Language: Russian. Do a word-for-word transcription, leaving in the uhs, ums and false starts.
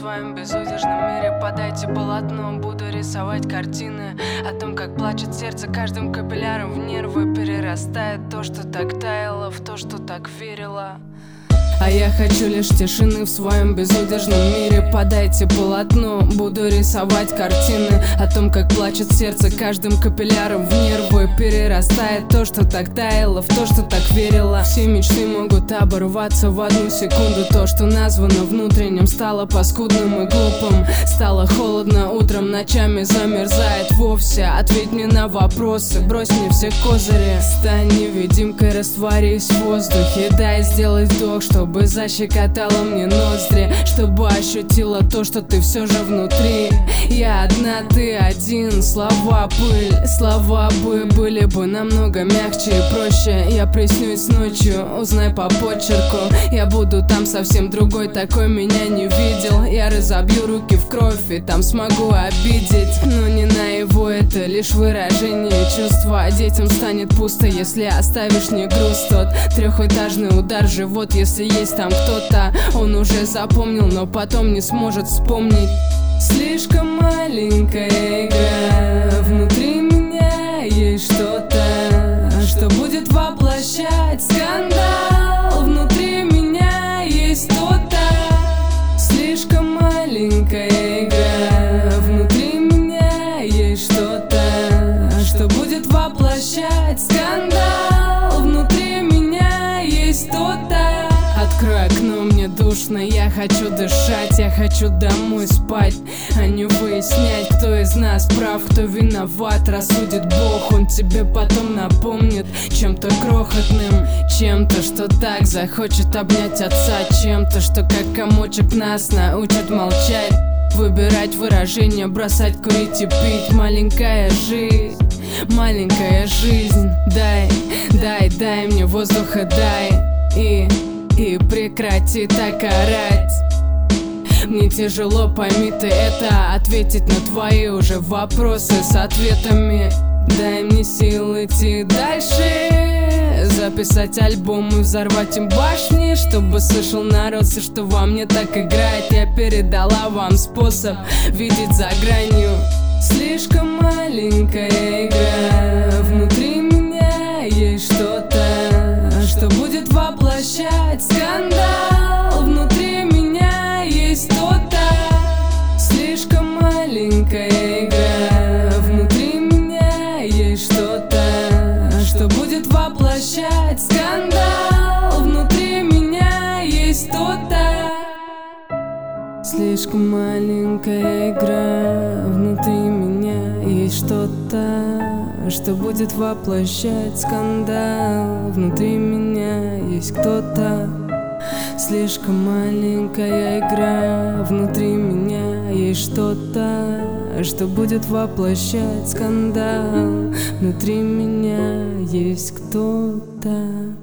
своем безудержном мире. Подайте полотно, буду рисовать картины о том, как плачет сердце каждым капилляром в нервы. Перерастает то, что так таяло, в то, что так верила. А я хочу лишь тишины в своем безудержном мире. Подайте полотно, буду рисовать картины о том, как плачет сердце каждым капилляром в нервы. Перерастает то, что так таяло, в то, что так верила. Все мечты могут оборваться в одну секунду. То, что названо внутренним, стало паскудным и глупым. Стало холодно утром, ночами замерзает вовсе. Ответь мне на вопросы, брось мне все козыри. Стань невидимкой, растворись в воздухе. Дай сделать вдох, чтобы Чтобы защекотала мне ноздри, чтобы ощутила то, что ты все же внутри. Я одна, ты один, слова пыль. Слова бы были бы намного мягче и проще. Я приснюсь ночью, узнай по почерку. Я буду там совсем другой, такой меня не видел. Я разобью руки в кровь и там смогу обидеть. Но не наяву, это лишь выражение чувства. Детям станет пусто, если оставишь не груз. Тот трехэтажный удар в живот, если есть там кто-то. Он уже запомнил, но потом не сможет вспомнить. Слишком маленькая игра, внутри меня есть что-то, что будет воплощать скандал. Внутри меня есть кто-то. Слишком маленькая игра, внутри меня есть что-то, что будет воплощать скандал. Внутри меня есть кто-то. Открой окно, мне душно, я хочу дышать. Я хочу домой спать, а не выяснять, кто из нас прав, кто виноват. Рассудит Бог, он тебе потом напомнит чем-то крохотным, чем-то, что так захочет обнять отца, чем-то, что как комочек нас научит молчать, выбирать выражения, бросать курить и пить. Маленькая жизнь, маленькая жизнь. Дай, дай, дай мне воздуха, дай и... И прекрати так орать. Мне тяжело, пойми ты это, ответить на твои уже вопросы с ответами. Дай мне сил идти дальше, записать альбом и взорвать им башни, чтобы слышал народ все, что во мне так играет. Я передала вам способ видеть за гранью. Слишком маленькая игра, внутри меня есть что-то, что будет воплощать скандал. Внутри меня есть кто-то. Слишком маленькая игра, внутри меня есть что-то, что будет воплощать скандал. Внутри меня есть кто-то. Слишком маленькая игра, внутри меня есть что-то, что будет воплощать скандал. Внутри меня есть кто-то. Слишком маленькая игра, внутри меня есть что-то, что будет воплощать скандал. Внутри меня есть кто-то.